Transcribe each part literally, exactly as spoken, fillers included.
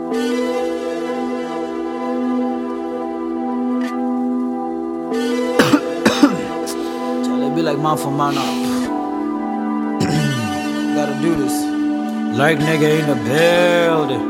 Charlie, be like man for man up. Gotta do this. Like nigga in the building.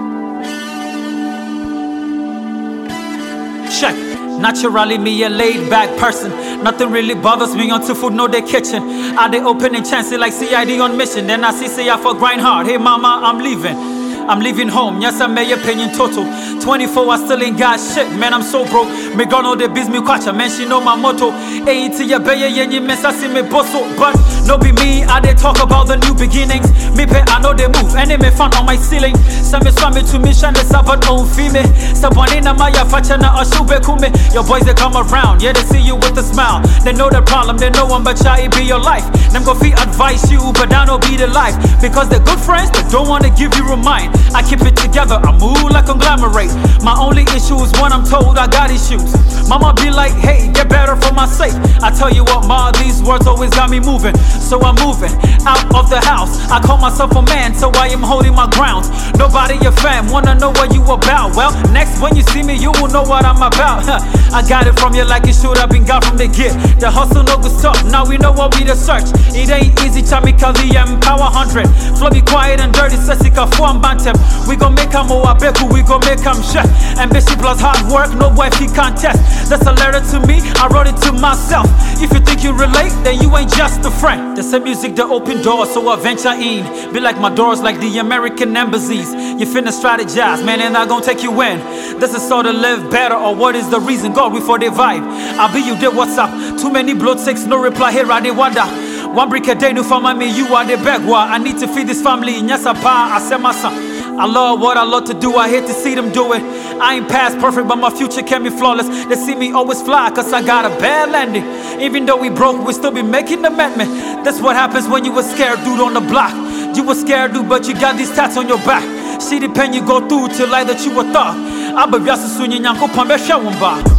Check. Naturally, me a laid-back person. Nothing really bothers me until food know the kitchen. I they open and chance it like C I D on mission. Then I see say I for grind hard. Hey mama, I'm leaving. I'm leaving home, yes I may opinion total. Twenty-four, I still ain't got shit, man I'm so broke. Me girl know the biz me kwacha, man she know my motto. Ain't to ya beye yenye mess I see me bosso. But no be me, I they talk about the new beginnings. Me pay I know they move, and they me found on my ceiling. Some me swam me to me, shine the sabat on fime. Sabanina maya fachana or shube kume. Your boys they come around, yeah they see you with a smile. They know the problem, they know one but it be your life. Them go fee advice you, but that don't be the life. Because they're good friends, they don't wanna give you a mind. I keep it together, I move like conglomerate. My only issue is when I'm told I got issues. Mama be like, hey, get better for my sake. I tell you what, ma, these words always got me moving. So I'm moving out of the house. I call myself a man, so I am holding my ground. Nobody your fam, wanna know what you about. Well, next when you see me, you will know what I'm about. I got it from you like it should have been got from the get. The hustle no good stop, now we know what we the search. It ain't easy, Chamikali and Power one hundred. Flow be quiet and dirty, Sessika for Bantem. We gon' make him oh I bet we gon' make him chef. Ambition plus hard work, no boy if he contest. That's a letter to me, I wrote it to myself. If you think you relate, then you ain't just a friend. There's a music that open doors, so I venture in. Be like my doors, like the American embassies. You finna strategize, man, and I gon' take you in. This is so to live better, or what is the reason? God, we for the vibe. I be you did what's up. Too many blood takes, no reply here, I did wonder. One brick a day, no for me, you are the begwa. I need to feed this family, nyasa pa, I said my son. I love what I love to do, I hate to see them do it. I ain't past perfect, but my future can be flawless. They see me always fly, cause I got a bad landing. Even though we broke, we still be making the amendment. That's what happens when you a scared dude on the block. You a scared dude, but you got these tats on your back. See the pain you go through till like that you a thought. I be vyasa sunyi nyanko pambe shawumba.